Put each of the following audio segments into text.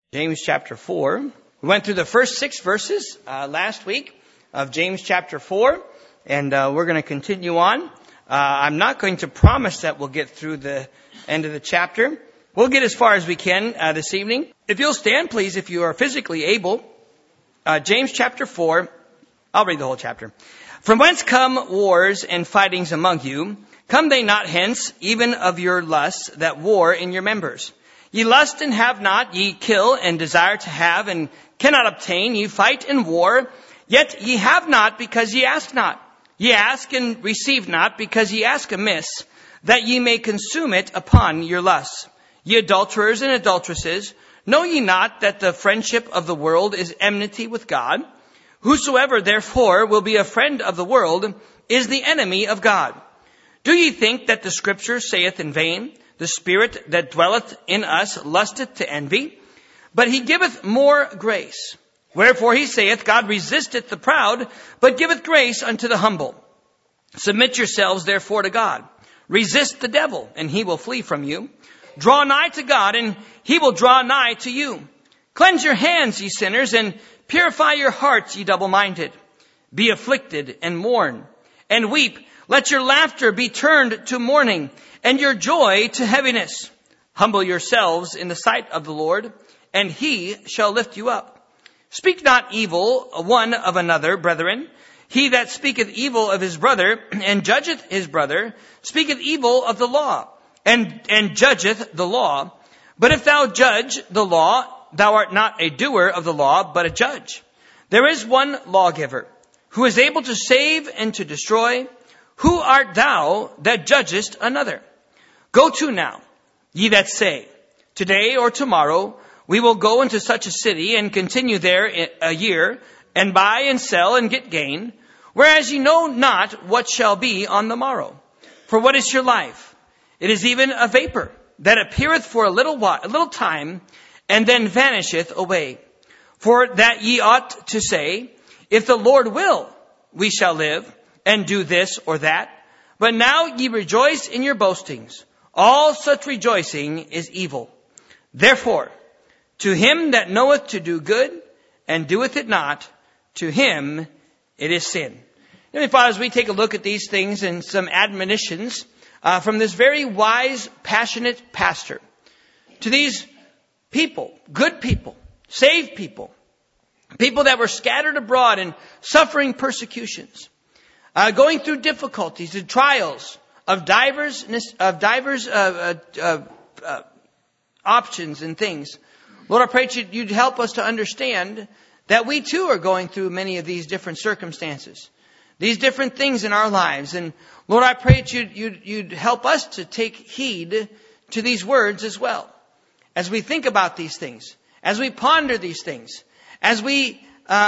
James chapter 4. We went through the first 6 verses last week of James chapter 4, and we're going to continue on. I'm not going to promise that we'll get through the end of the chapter. We'll get as far as we can this evening. If you'll stand, please, if you are physically able. James chapter 4. I'll read the whole chapter. From whence come wars and fightings among you? Come they not hence, even of your lusts that war in your members? Ye lust and have not, ye kill and desire to have and cannot obtain, ye fight and war, yet ye have not because ye ask not. Ye ask and receive not because ye ask amiss, that ye may consume it upon your lusts. Ye adulterers and adulteresses, know ye not that the friendship of the world is enmity with God? Whosoever therefore will be a friend of the world is the enemy of God. Do ye think that the Scripture saith in vain, the Spirit that dwelleth in us lusteth to envy? But he giveth more grace. Wherefore he saith, God resisteth the proud, but giveth grace unto the humble. Submit yourselves therefore to God. Resist the devil, and he will flee from you. Draw nigh to God, and he will draw nigh to you. Cleanse your hands, ye sinners, and purify your hearts, ye double-minded. Be afflicted, and mourn, and weep. Let your laughter be turned to mourning, and your joy to heaviness. Humble yourselves in the sight of the Lord, and he shall lift you up. Speak not evil one of another, brethren. He that speaketh evil of his brother, and judgeth his brother, speaketh evil of the law, and judgeth the law. But if thou judge the law, thou art not a doer of the law, but a judge. There is one lawgiver, who is able to save and to destroy. Who art thou that judgest another? Go to now, ye that say, today or tomorrow we will go into such a city and continue there a year, and buy and sell and get gain, whereas ye know not what shall be on the morrow. For what is your life? It is even a vapor that appeareth for a little time, and then vanisheth away. For that ye ought to say, if the Lord will, we shall live, and do this or that. But now ye rejoice in your boastings. All such rejoicing is evil. Therefore, to him that knoweth to do good, and doeth it not, to him it is sin. Heavenly Father, as we take a look at these things and some admonitions from this very wise, passionate pastor, to these people, good people, saved people, people that were scattered abroad and suffering persecutions, going through difficulties and trials of divers options and things. Lord, I pray that you'd help us to understand that we too are going through many of these different circumstances, these different things in our lives. And Lord, I pray that you'd help us to take heed to these words as well. As we think about these things, as we ponder these things, as we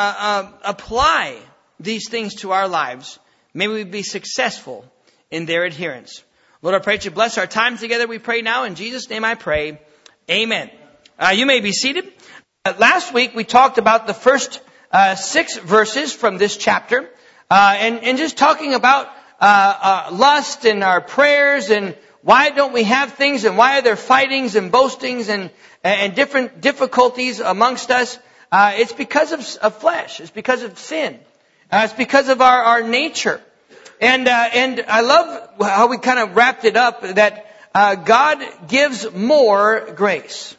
apply these things to our lives, may we be successful in their adherence. Lord, I pray that you bless our time together. We pray now. In Jesus' name I pray. Amen. You may be seated. Last week we talked about the first 6 verses from this chapter, and just talking about lust and our prayers and why don't we have things and why are there fightings and boastings and different difficulties amongst us. It's because of flesh. It's because of sin. It's because of our nature. And I love how we kind of wrapped it up that God gives more grace.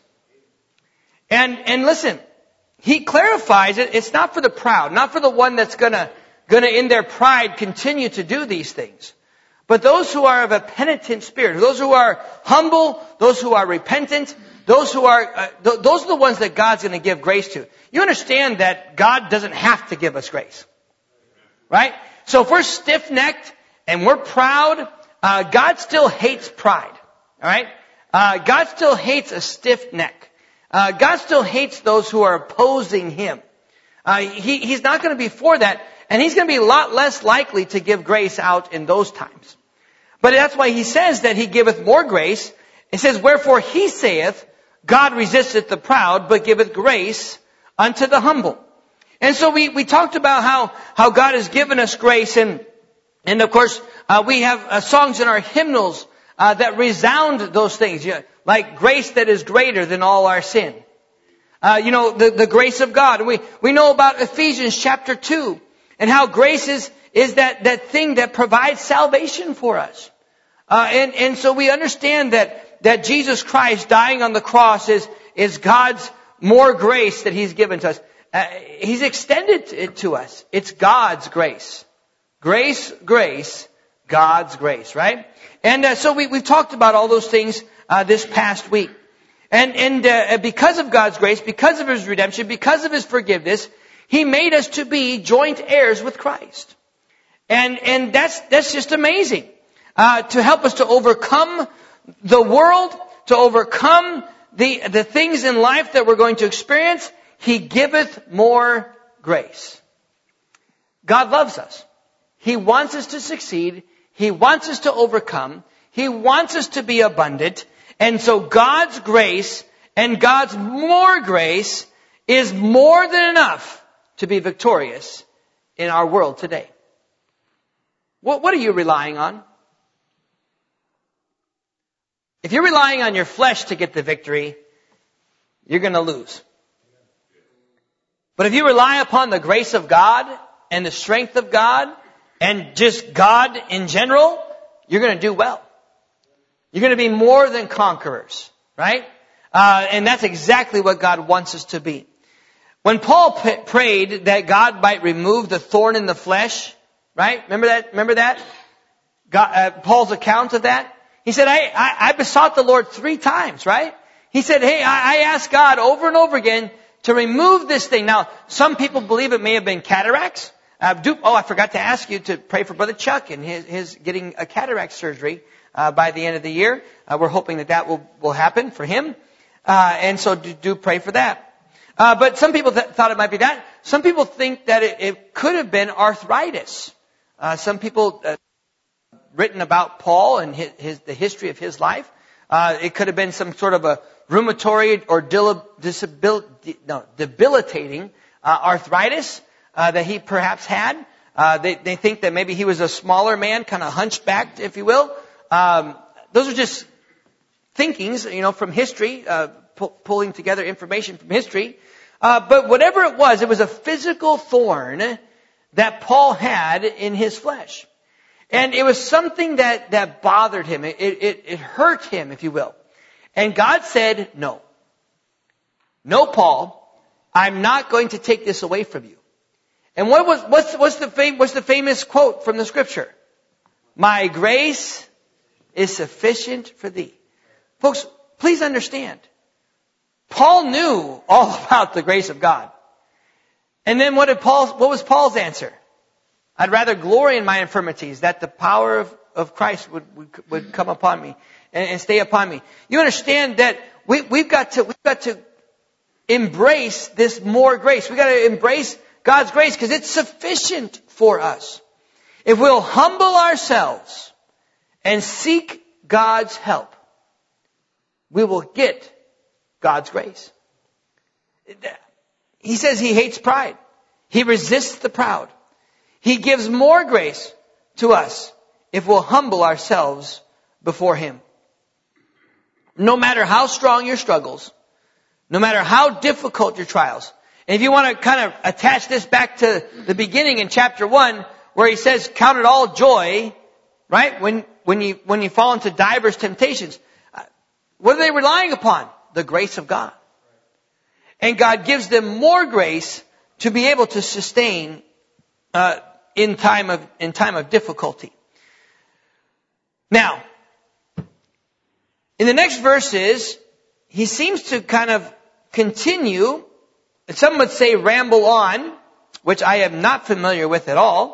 And listen, he clarifies it. It's not for the proud, not for the one that's gonna in their pride continue to do these things. But those who are of a penitent spirit, those who are humble, those who are repentant, those are the ones that God's going to give grace to. You understand that God doesn't have to give us grace. Right? So if we're stiff-necked and we're proud, God still hates pride. All right? God still hates a stiff neck. God still hates those who are opposing him. He's not going to be for that, and he's going to be a lot less likely to give grace out in those times. But that's why he says that he giveth more grace. It says, wherefore he saith, God resisteth the proud, but giveth grace unto the humble. And so we talked about how God has given us grace, and of course we have songs in our hymnals that resound those things, like grace that is greater than all our sin. The grace of God. We know about Ephesians chapter 2 and how grace is that thing that provides salvation for us. And so we understand that Jesus Christ dying on the cross is God's more grace that He's given to us. He's extended it to us. It's God's grace. Grace, God's grace, right? And so we've talked about all those things this past week. And because of God's grace, because of His redemption, because of His forgiveness, He made us to be joint heirs with Christ. And that's just amazing. To help us to overcome the world, to overcome the things in life that we're going to experience, He giveth more grace. God loves us. He wants us to succeed. He wants us to overcome. He wants us to be abundant. And so God's grace and God's more grace is more than enough to be victorious in our world today. What are you relying on? If you're relying on your flesh to get the victory, you're going to lose. But if you rely upon the grace of God and the strength of God and just God in general, you're going to do well. You're going to be more than conquerors, right? And that's exactly what God wants us to be. When Paul prayed that God might remove the thorn in the flesh, right? Remember that? Paul's account of that? He said, I besought the Lord 3 times, right? He said, hey, I asked God over and over again to remove this thing. Now, some people believe it may have been cataracts. I forgot to ask you to pray for Brother Chuck and his getting a cataract surgery by the end of the year. We're hoping that will happen for him. And so do pray for that. But some people thought it might be that. Some people think that it could have been arthritis. Some people written about Paul and the history of his life. It could have been some sort of a rheumatoid or debilitating arthritis that he perhaps had. They think that maybe he was a smaller man, kind of hunchbacked, if you will. Those are just thinkings, from history, pulling together information from history. But whatever it was a physical thorn that Paul had in his flesh. And it was something that bothered him. It hurt him, if you will. And God said, no. No, Paul, I'm not going to take this away from you. And what's the famous quote from the scripture? My grace is sufficient for thee. Folks, please understand. Paul knew all about the grace of God. And then what was Paul's answer? I'd rather glory in my infirmities, that the power of Christ would come upon me and stay upon me. You understand that we've got to embrace this more grace. We've got to embrace God's grace because it's sufficient for us. If we'll humble ourselves and seek God's help, we will get God's grace. He says He hates pride. He resists the proud. He gives more grace to us if we'll humble ourselves before Him. No matter how strong your struggles, no matter how difficult your trials. And if you want to kind of attach this back to the beginning in chapter 1, where he says, count it all joy, right? When you fall into diverse temptations. What are they relying upon? The grace of God. And God gives them more grace to be able to sustain in time of difficulty. Now, in the next verses, he seems to kind of continue, and some would say ramble on, which I am not familiar with at all.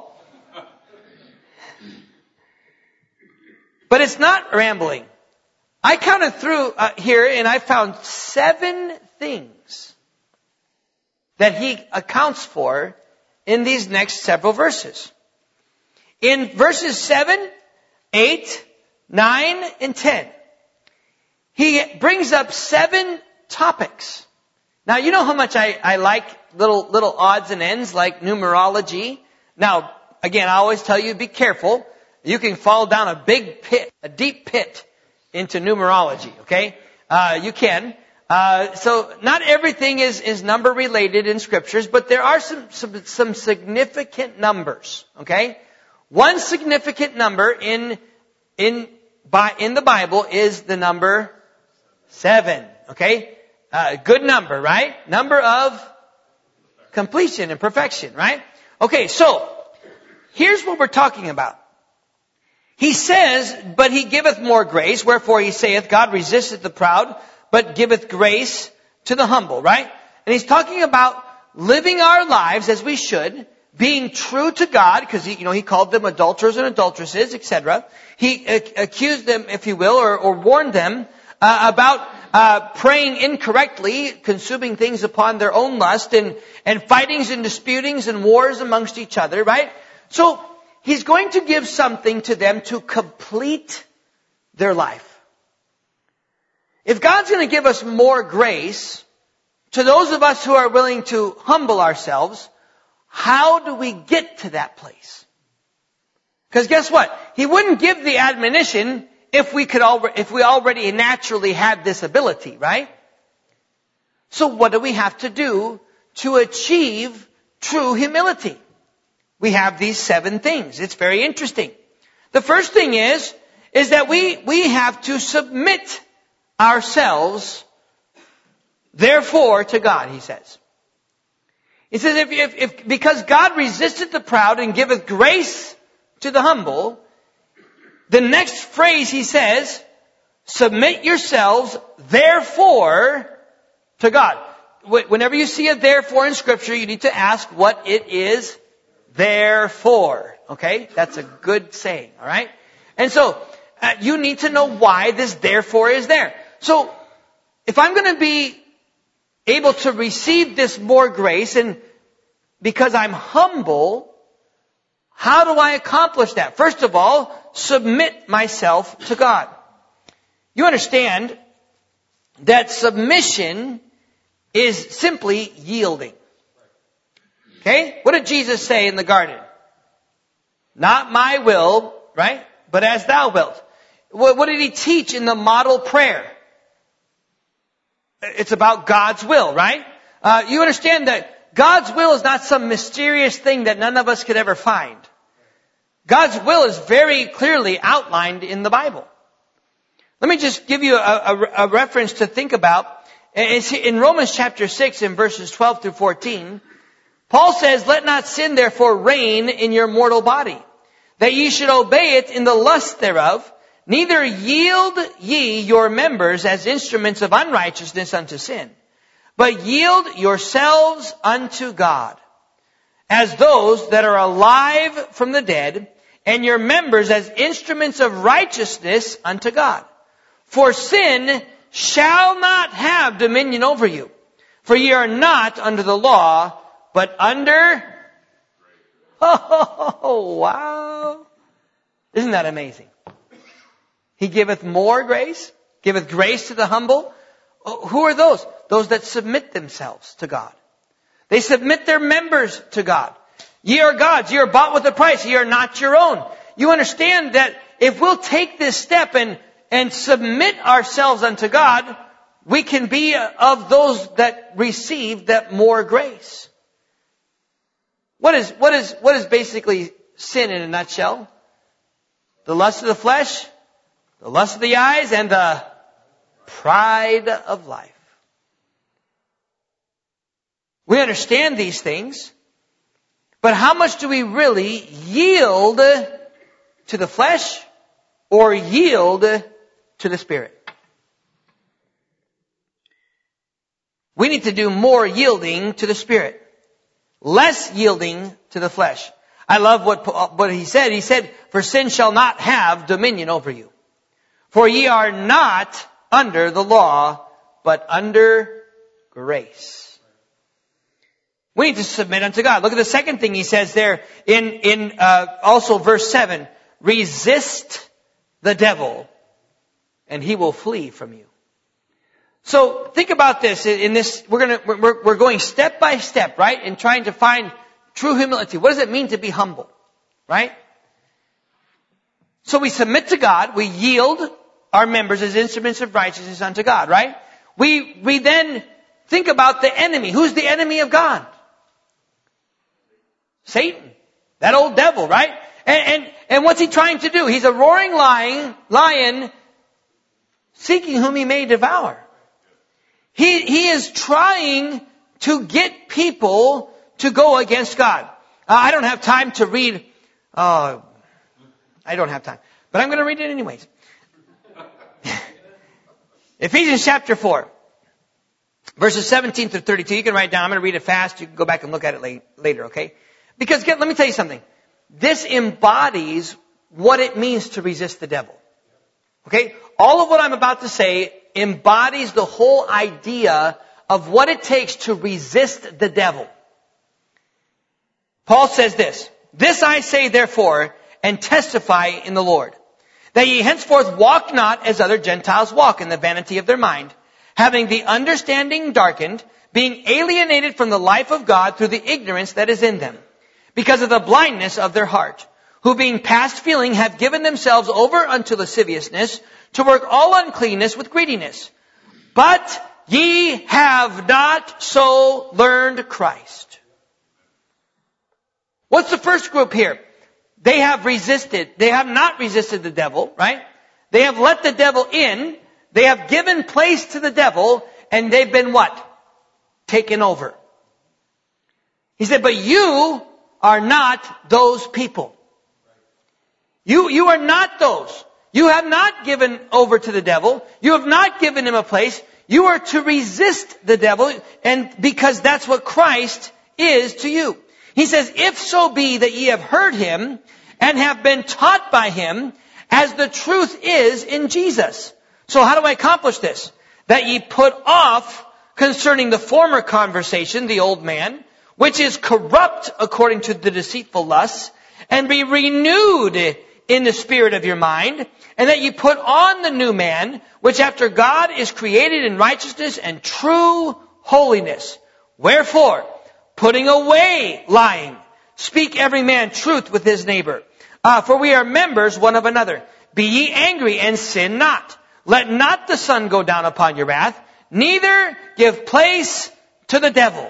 But it's not rambling. I counted through here and I found 7 things that he accounts for in these next several verses. In verses 7, 8, 9, and 10, he brings up 7 topics. Now, you know how much I like little odds and ends like numerology. Now, again, I always tell you, be careful. You can fall down a deep pit into numerology, okay? You can. So not everything is number related in scriptures, but there are some significant numbers. Okay, one significant number in the Bible is the number 7. Okay, good number, right? Number of completion and perfection, right? Okay, so here's what we're talking about. He says, but he giveth more grace, wherefore he saith, God resisteth the proud, but giveth grace to the humble, right? And he's talking about living our lives as we should, being true to God, because he called them adulterers and adulteresses, etc. He accused them, if you will, or warned them about praying incorrectly, consuming things upon their own lust, and fightings and disputings and wars amongst each other, right? So he's going to give something to them to complete their life. If God's going to give us more grace, to those of us who are willing to humble ourselves, how do we get to that place? Because guess what? He wouldn't give the admonition if we already naturally had this ability, right? So what do we have to do to achieve true humility? We have these 7 things. It's very interesting. The first thing is that we have to submit ourselves, therefore, to God, he says. He says, if because God resisteth the proud and giveth grace to the humble, the next phrase he says, submit yourselves, therefore, to God. Whenever you see a therefore in Scripture, you need to ask what it is therefore. Okay? That's a good saying, alright? And so, you need to know why this therefore is there. So, if I'm going to be able to receive this more grace, and because I'm humble, how do I accomplish that? First of all, submit myself to God. You understand that submission is simply yielding. Okay? What did Jesus say in the garden? Not my will, right? But as thou wilt. What did he teach in the model prayer? It's about God's will, right? You understand that God's will is not some mysterious thing that none of us could ever find. God's will is very clearly outlined in the Bible. Let me just give you a reference to think about. It's in Romans chapter 6 in verses 12 through 14. Paul says, let not sin therefore reign in your mortal body, that ye should obey it in the lust thereof. Neither yield ye your members as instruments of unrighteousness unto sin, but yield yourselves unto God, as those that are alive from the dead, and your members as instruments of righteousness unto God. For sin shall not have dominion over you, for ye are not under the law, but under... Oh, wow. Isn't that amazing? He giveth more grace, giveth grace to the humble. Who are those? Those that submit themselves to God. They submit their members to God. Ye are God's. Ye are bought with a price. Ye are not your own. You understand that if we'll take this step and submit ourselves unto God, we can be of those that receive that more grace. What is basically sin in a nutshell? The lust of the flesh, the lust of the eyes, and the pride of life. We understand these things, but how much do we really yield to the flesh or yield to the Spirit? We need to do more yielding to the Spirit, less yielding to the flesh. I love what he said. He said, for sin shall not have dominion over you. For ye are not under the law, but under grace. We need to submit unto God. Look at the second thing he says there in also verse 7. Resist the devil, and he will flee from you. So think about this. In this, we're going step by step, right? In trying to find true humility. What does it mean to be humble? Right? So we submit to God. We yield our members as instruments of righteousness unto God, right? we then think about the enemy. Who's the enemy of God? Satan. That old devil, right? And what's he trying to do? He's a roaring lion seeking whom he may devour. He is trying to get people to go against God. I don't have time to read. I don't have time. But I'm going to read it anyways. Ephesians chapter 4. Verses 17 through 32. You can write it down. I'm going to read it fast. You can go back and look at it later, okay? Because let me tell you something. This embodies what it means to resist the devil. Okay? All of what I'm about to say embodies the whole idea of what it takes to resist the devil. Paul says this. This I say therefore, and testify in the Lord, that ye henceforth walk not as other Gentiles walk in the vanity of their mind, having the understanding darkened, being alienated from the life of God through the ignorance that is in them, because of the blindness of their heart, who being past feeling have given themselves over unto lasciviousness, to work all uncleanness with greediness. But ye have not so learned Christ. What's the first group here? They have not resisted the devil, right? They have let the devil in. They have given place to the devil, and they've been what? Taken over. He said, but you are not those people. You are not those. You have not given over to the devil. You have not given him a place. You are to resist the devil, and because that's what Christ is to you. He says, if so be that ye have heard him and have been taught by him, as the truth is in Jesus. So how do I accomplish this? That ye put off concerning the former conversation, the old man, which is corrupt according to the deceitful lusts, and be renewed in the spirit of your mind, and that ye put on the new man, which after God is created in righteousness and true holiness. Wherefore, putting away lying, speak every man truth with his neighbor. For we are members one of another. Be ye angry and sin not. Let not the sun go down upon your wrath, neither give place to the devil.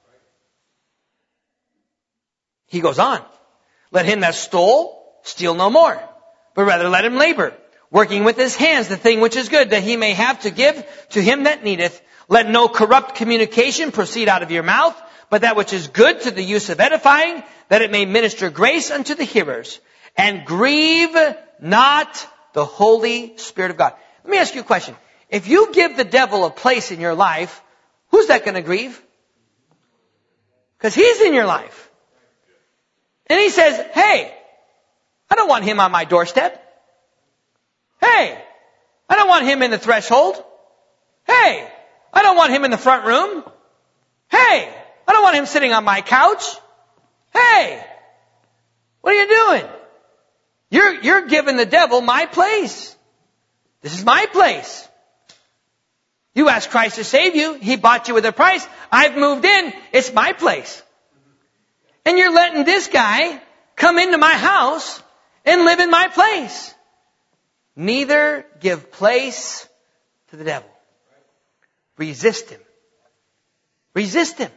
He goes on. Let him that stole steal no more, but rather let him labor, working with his hands the thing which is good, that he may have to give to him that needeth. Let no corrupt communication proceed out of your mouth, but that which is good to the use of edifying, that it may minister grace unto the hearers. And grieve not the Holy Spirit of God. Let me ask you a question. If you give the devil a place in your life, who's that going to grieve? Because he's in your life. And he says, hey, I don't want him on my doorstep. Hey, I don't want him in the threshold. Hey, I don't want him in the front room. Hey, I don't want him sitting on my couch. Hey, what are you doing? You're giving the devil my place. This is my place. You asked Christ to save you. He bought you with a price. I've moved in. It's my place. And you're letting this guy come into my house and live in my place. Neither give place to the devil. Resist him. Resist him.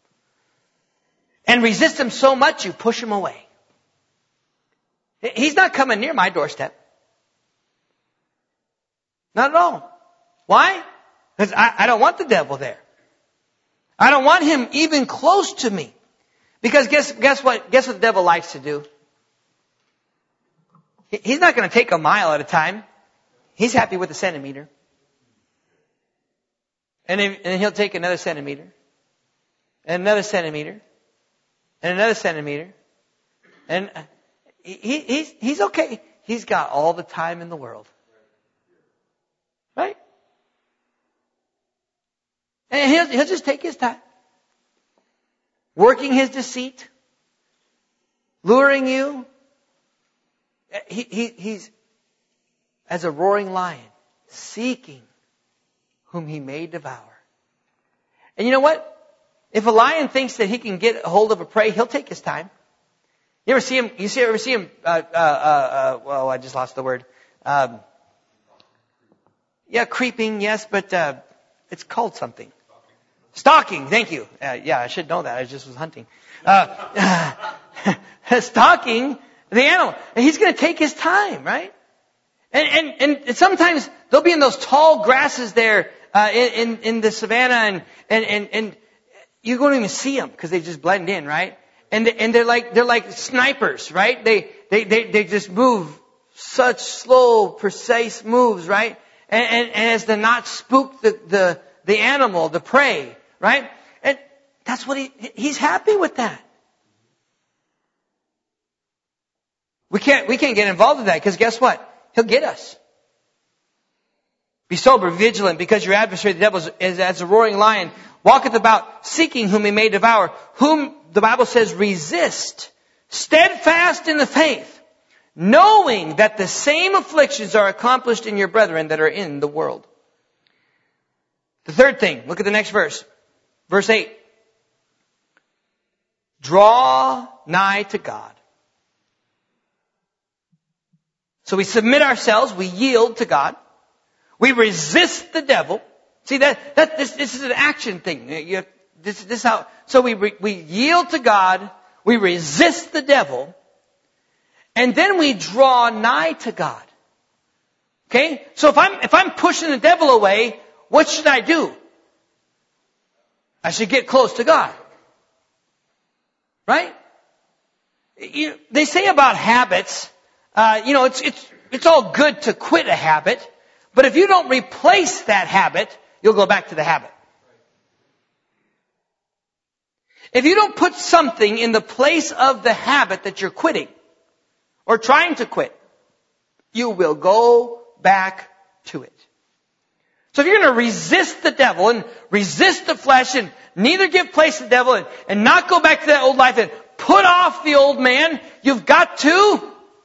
And resist him so much you push him away. He's not coming near my doorstep. Not at all. Why? Because I don't want the devil there. I don't want him even close to me. Because guess what? Guess what the devil likes to do? He's not going to take a mile at a time. He's happy with a centimeter. And he'll take another centimeter. And another centimeter. And another centimeter. And he's okay. He's got all the time in the world. Right? And he'll just take his time. Working his deceit. Luring you. He's as a roaring lion, seeking whom he may devour. And you know what? If a lion thinks that he can get a hold of a prey, he'll take his time. You ever see him? Well, I just lost the word. Yeah, creeping, yes, but It's called something. Stalking. Thank you. Yeah, I should know that. I just was hunting. Stalking the animal. And he's going to take his time, right? And sometimes they'll be in those tall grasses there, in the savannah and you won't even see them because they just blend in, right? And they're like snipers, right? They just move such slow, precise moves, right? And as to not spook the animal, the prey, right? And that's what he's happy with that. We can't get involved in that because guess what? He'll get us. Be sober, vigilant, because your adversary, the devil, is as a roaring lion, walketh about, seeking whom he may devour, whom the Bible says resist, steadfast in the faith, knowing that the same afflictions are accomplished in your brethren that are in the world. The third thing, look at the next verse. Verse 8. Draw nigh to God. So we submit ourselves, we yield to God. We resist the devil. See this is an action thing. This how. So we yield to God, we resist the devil, and then we draw nigh to God. Okay? So if I'm pushing the devil away, what should I do? I should get close to God. Right? They say about habits, it's all good to quit a habit, but if you don't replace that habit, you'll go back to the habit. If you don't put something in the place of the habit that you're quitting or trying to quit, you will go back to it. So if you're going to resist the devil and resist the flesh and neither give place to the devil and not go back to that old life and put off the old man, you've got to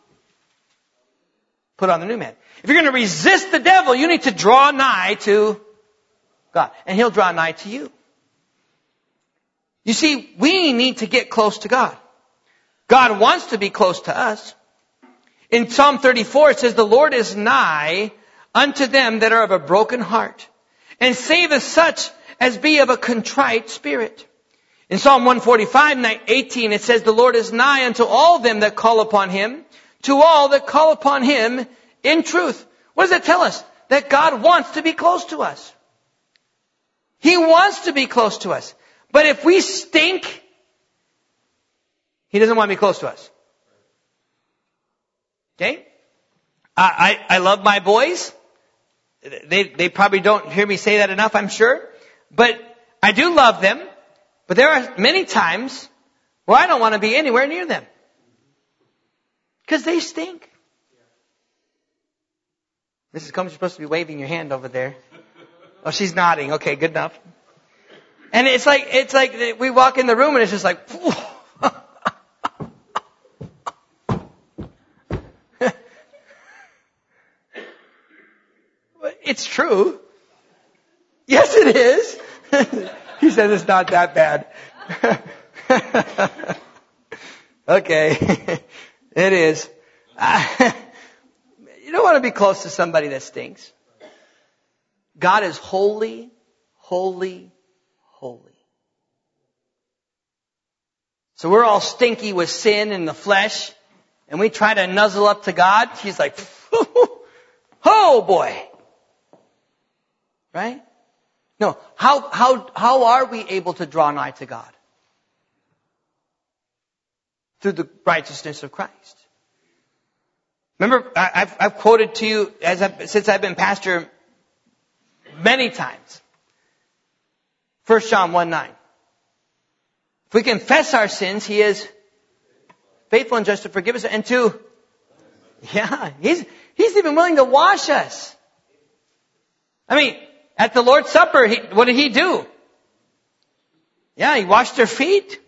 put on the new man. If you're going to resist the devil, you need to draw nigh to God. And He'll draw nigh to you. You see, we need to get close to God. God wants to be close to us. In Psalm 34 it says, the Lord is nigh unto them that are of a broken heart, and saveth such as be of a contrite spirit. In Psalm 145:18 it says, the Lord is nigh unto all them that call upon Him, to all that call upon Him in truth. What does that tell us? That God wants to be close to us. He wants to be close to us. But if we stink, He doesn't want to be close to us. Okay? I love my boys. They probably don't hear me say that enough, I'm sure. But I do love them. But there are many times where I don't want to be anywhere near them. Because they stink. Mrs. Combs, you're supposed to be waving your hand over there. Oh, she's nodding. Okay, good enough. And it's like we walk in the room and it's just like, it's true. Yes, it is. He said it's not that bad. Okay. It is. You don't want to be close to somebody that stinks. God is holy, holy, holy. So we're all stinky with sin in the flesh, and we try to nuzzle up to God. He's like, oh boy. Right? No. How are we able to draw nigh to God? Through the righteousness of Christ. Remember, I've quoted to you since I've been pastor many times. 1 John 1:9. If we confess our sins, He is faithful and just to forgive us and to, He's even willing to wash us. I mean, at the Lord's Supper, what did He do? Yeah, He washed their feet.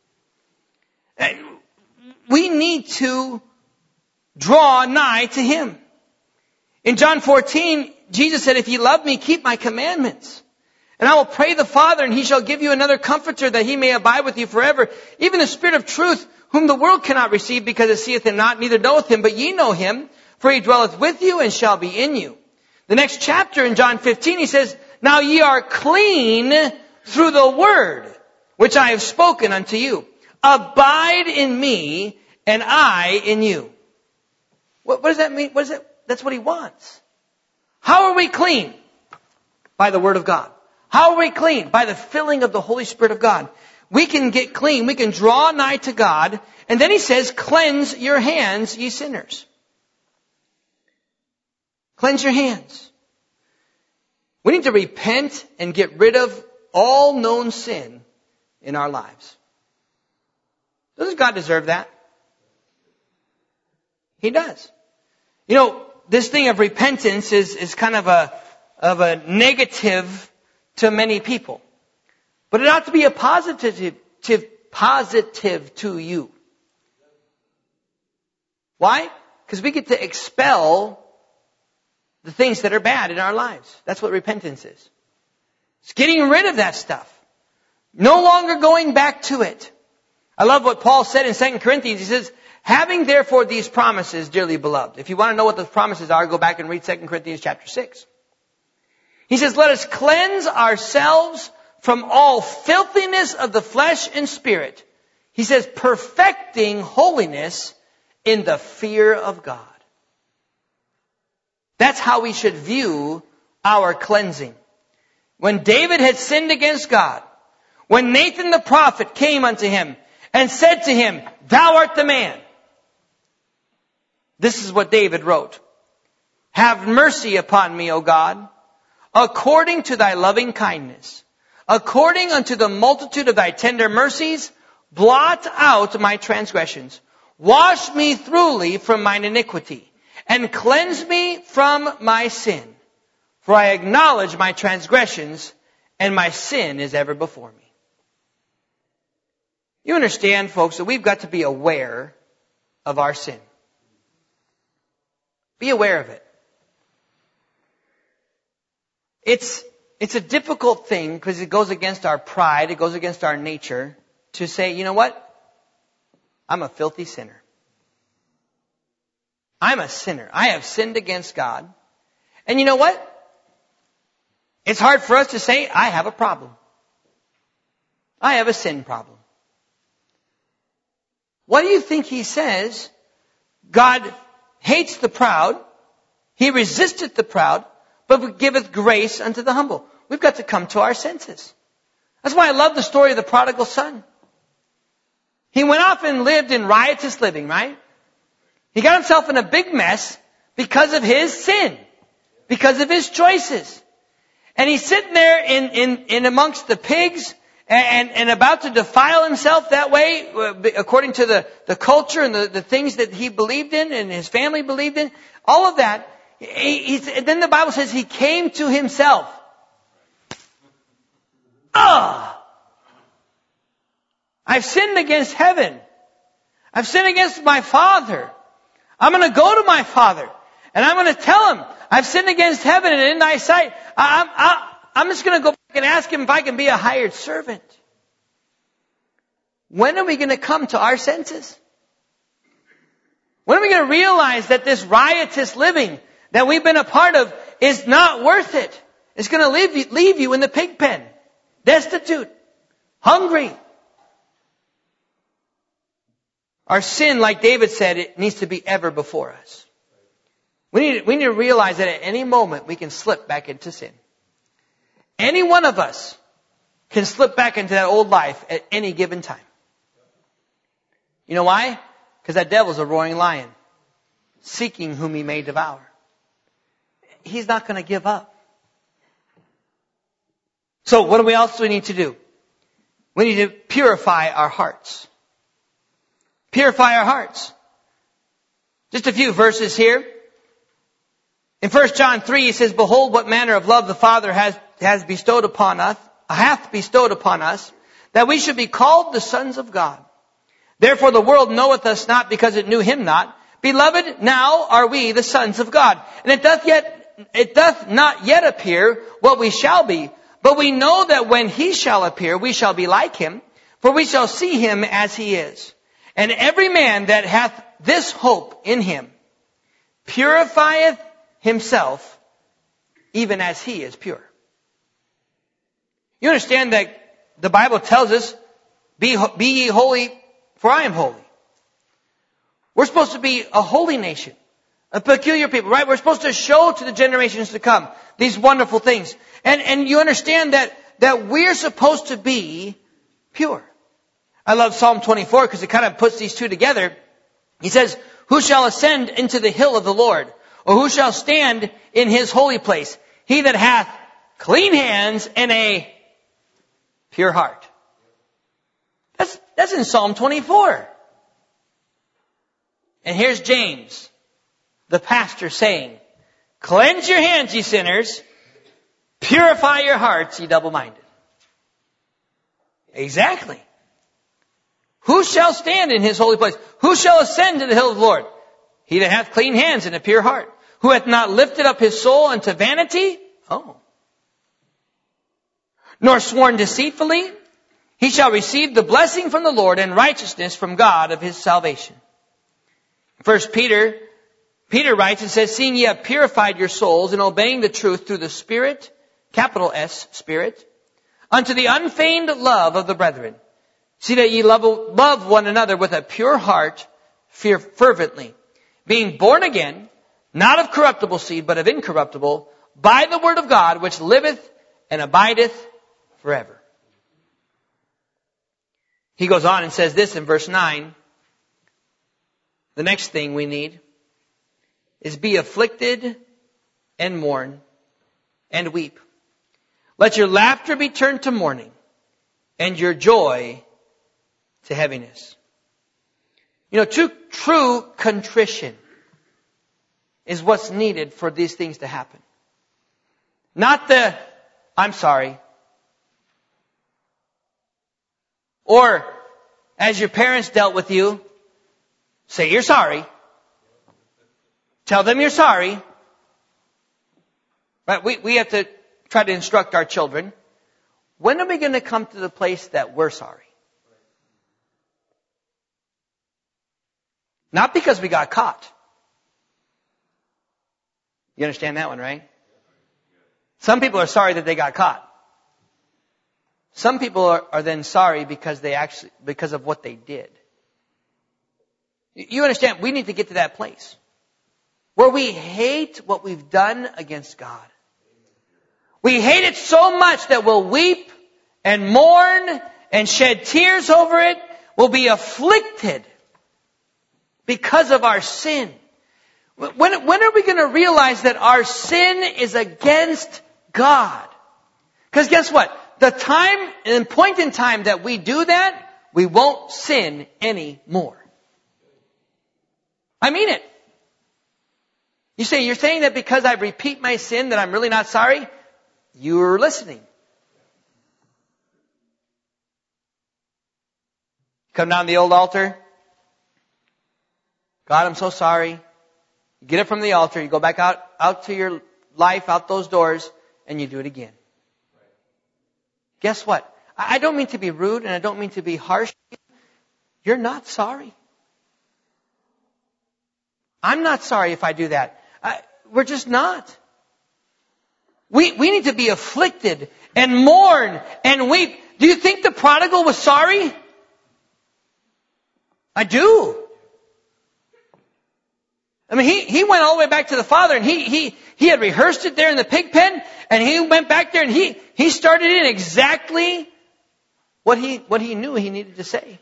We need to draw nigh to Him. In John 14, Jesus said, if ye love me, keep my commandments. And I will pray the Father, and He shall give you another comforter, that He may abide with you forever. Even the Spirit of truth, whom the world cannot receive, because it seeth Him not, neither knoweth Him, but ye know Him, for He dwelleth with you and shall be in you. The next chapter in John 15, He says, Now ye are clean through the word which I have spoken unto you. Abide in me, and I in you. What does that mean? What is that? That's what he wants. How are we clean? By the word of God. How are we clean? By the filling of the Holy Spirit of God. We can get clean. We can draw nigh to God. And then he says, cleanse your hands, ye sinners. Cleanse your hands. We need to repent and get rid of all known sin in our lives. Doesn't God deserve that? He does. You know, this thing of repentance is kind of a negative to many people. But it ought to be a positive to you. Why? Because we get to expel the things that are bad in our lives. That's what repentance is. It's getting rid of that stuff. No longer going back to it. I love what Paul said in 2 Corinthians. He says, having therefore these promises, dearly beloved. If you want to know what those promises are, go back and read 2 Corinthians chapter 6. He says, let us cleanse ourselves from all filthiness of the flesh and spirit. He says, perfecting holiness in the fear of God. That's how we should view our cleansing. When David had sinned against God, when Nathan the prophet came unto him and said to him, thou art the man. This is what David wrote. Have mercy upon me, O God, according to thy loving kindness. According unto the multitude of thy tender mercies, blot out my transgressions. Wash me thoroughly from mine iniquity, and cleanse me from my sin. For I acknowledge my transgressions, and my sin is ever before me. You understand, folks, that we've got to be aware of our sin. Be aware of it. It's a difficult thing because it goes against our pride, it goes against our nature to say, you know what? I'm a filthy sinner. I'm a sinner. I have sinned against God. And you know what? It's hard for us to say, I have a problem. I have a sin problem. What do you think he says? God hates the proud. He resisteth the proud, but giveth grace unto the humble. We've got to come to our senses. That's why I love the story of the prodigal son. He went off and lived in riotous living, right? He got himself in a big mess because of his sin, because of his choices. And he's sitting there in amongst the pigs and about to defile himself that way, according to the culture and the things that he believed in and his family believed in. All of that. And then the Bible says he came to himself. I've sinned against heaven. I've sinned against my father. I'm going to go to my father and I'm going to tell him I've sinned against heaven and in thy sight. I'm just going to go back and ask him if I can be a hired servant. When are we going to come to our senses? When are we going to realize that this riotous living that we've been a part of is not worth it? It's going to leave you in the pig pen, destitute, hungry. Our sin, like David said, it needs to be ever before us. We need to realize that at any moment we can slip back into sin. Any one of us can slip back into that old life at any given time. You know why? Because that devil's a roaring lion, seeking whom he may devour. He's not going to give up. So what do we also need to do? We need to purify our hearts. Purify our hearts. Just a few verses here. In 1 John 3, he says, behold, what manner of love the Father hath bestowed upon us, that we should be called the sons of God. Therefore the world knoweth us not because it knew him not. Beloved, now are we the sons of God. And it doth not yet appear what we shall be. But we know that when he shall appear, we shall be like him. For we shall see him as he is. And every man that hath this hope in him purifieth himself, even as he is pure. You understand that the Bible tells us, be ye holy, for I am holy. We're supposed to be a holy nation, a peculiar people, right? We're supposed to show to the generations to come these wonderful things. And you understand that we're supposed to be pure. I love Psalm 24 because it kind of puts these two together. He says, who shall ascend into the hill of the Lord? Or who shall stand in his holy place? He that hath clean hands and a pure heart. That's in Psalm 24. And here's James, the pastor, saying, cleanse your hands, ye sinners. Purify your hearts, ye double-minded. Exactly. Who shall stand in his holy place? Who shall ascend to the hill of the Lord? He that hath clean hands and a pure heart. Who hath not lifted up his soul unto vanity? Oh. Nor sworn deceitfully. He shall receive the blessing from the Lord and righteousness from God of his salvation. First Peter writes and says, seeing ye have purified your souls in obeying the truth through the Spirit, capital S, Spirit, unto the unfeigned love of the brethren. See that ye love one another with a pure heart, fear fervently, being born again, not of corruptible seed, but of incorruptible, by the word of God, which liveth and abideth forever. He goes on and says this in verse 9. The next thing we need is be afflicted and mourn and weep. Let your laughter be turned to mourning and your joy to heaviness. You know, true contrition is what's needed for these things to happen. Not the, I'm sorry. Or, as your parents dealt with you, say you're sorry. Tell them you're sorry. Right? We have to try to instruct our children. When are we going to come to the place that we're sorry? Not because we got caught. You understand that one, right? Some people are sorry that they got caught. Some people are then sorry because of what they did. You understand, we need to get to that place where we hate what we've done against God. We hate it so much that we'll weep and mourn and shed tears over it. We'll be afflicted because of our sin. When are we going to realize that our sin is against God? Because guess what? The time and point in time that we do that, we won't sin anymore. I mean it. You're saying that because I repeat my sin that I'm really not sorry? You're listening. Come down to the old altar. God, I'm so sorry. You get it from the altar. You go back out to your life, out those doors, and you do it again. Guess what? I don't mean to be rude and I don't mean to be harsh. You're not sorry. I'm not sorry if I do that. We're just not. We need to be afflicted and mourn and weep. Do you think the prodigal was sorry? I do. I mean, he went all the way back to the father and he had rehearsed it there in the pig pen and he went back there and he started in exactly what he knew he needed to say.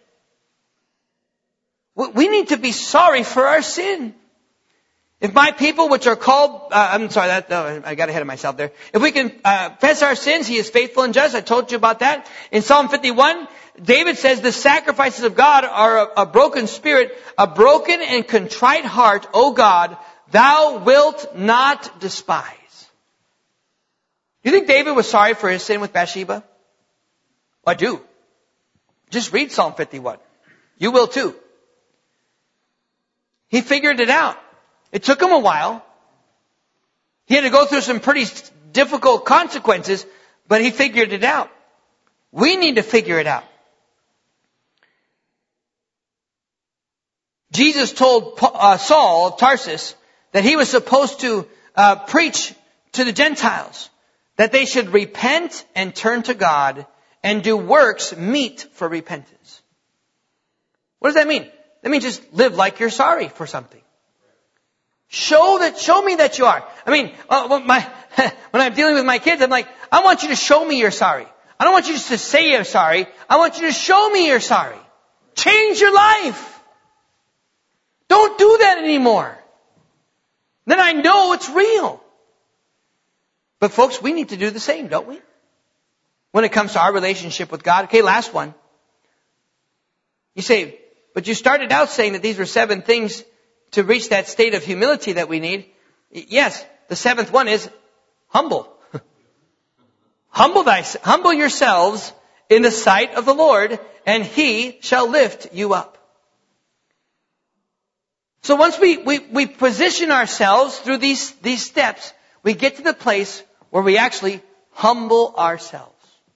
We need to be sorry for our sin. If my people, which are called, I got ahead of myself there. If we confess our sins, He is faithful and just. I told you about that. In Psalm 51, David says the sacrifices of God are a broken spirit, a broken and contrite heart, O God, Thou wilt not despise. Do you think David was sorry for his sin with Bathsheba? I do. Just read Psalm 51. You will too. He figured it out. It took him a while. He had to go through some pretty difficult consequences, but he figured it out. We need to figure it out. Jesus told Saul of Tarsus that he was supposed to preach to the Gentiles, that they should repent and turn to God and do works meet for repentance. What does that mean? That means just live like you're sorry for something. Show me that you are. I mean, when I'm dealing with my kids, I'm like, I want you to show me you're sorry. I don't want you just to say you're sorry. I want you to show me you're sorry. Change your life. Don't do that anymore. Then I know it's real. But folks, we need to do the same, don't we? When it comes to our relationship with God. Okay, last one. You say, but you started out saying that these were 7 things to reach that state of humility that we need. Yes, the 7th one is humble. Humble yourselves in the sight of the Lord, and He shall lift you up. So once we position ourselves through these steps, we get to the place where we actually humble ourselves.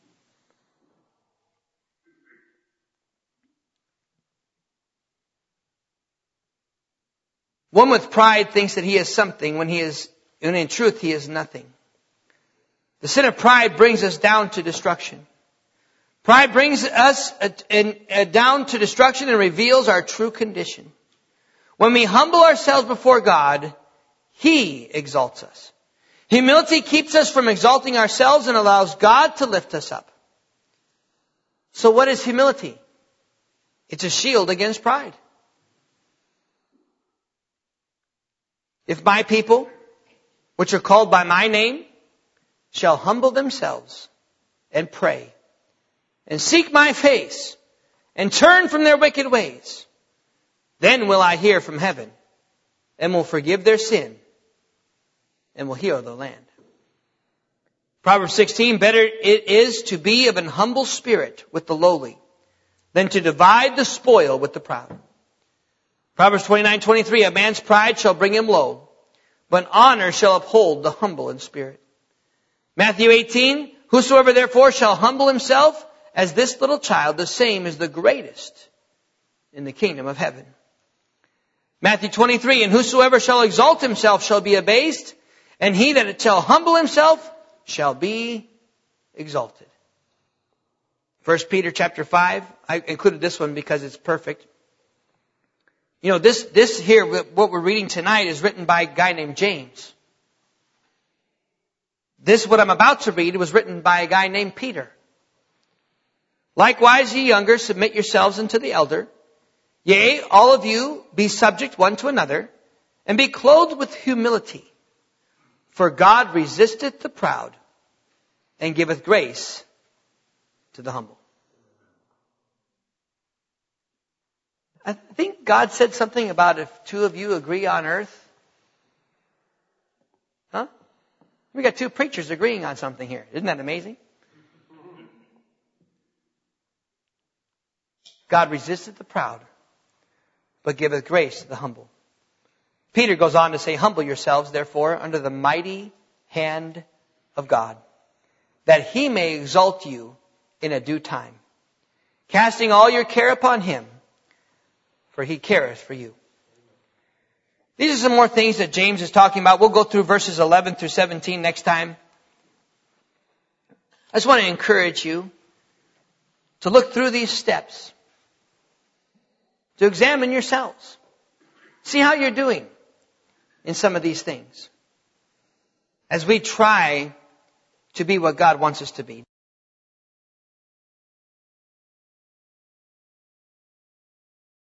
One with pride thinks that he is something when in truth he is nothing. The sin of pride brings us down to destruction. Pride brings us down to destruction and reveals our true condition. When we humble ourselves before God, He exalts us. Humility keeps us from exalting ourselves and allows God to lift us up. So what is humility? It's a shield against pride. If my people, which are called by my name, shall humble themselves and pray and seek my face and turn from their wicked ways, then will I hear from heaven and will forgive their sin and will heal the land. Proverbs 16, better it is to be of an humble spirit with the lowly than to divide the spoil with the proud. Proverbs 29:23, a man's pride shall bring him low, but honor shall uphold the humble in spirit. Matthew 18, whosoever therefore shall humble himself as this little child, the same is the greatest in the kingdom of heaven. Matthew 23, and whosoever shall exalt himself shall be abased, and he that shall humble himself shall be exalted. 1 Peter chapter 5, I included this one because it's perfect. You know, this here, what we're reading tonight, is written by a guy named James. This, what I'm about to read, was written by a guy named Peter. Likewise, ye younger, submit yourselves unto the elder. Yea, all of you, be subject one to another, and be clothed with humility. For God resisteth the proud, and giveth grace to the humble. I think God said something about if 2 of you agree on earth. Huh? We got 2 preachers agreeing on something here. Isn't that amazing? God resisteth the proud, but giveth grace to the humble. Peter goes on to say, humble yourselves, therefore, under the mighty hand of God, that He may exalt you in a due time, casting all your care upon Him, for He careth for you. These are some more things that James is talking about. We'll go through verses 11 through 17 next time. I just want to encourage you to look through these steps, to examine yourselves. See how you're doing in some of these things as we try to be what God wants us to be.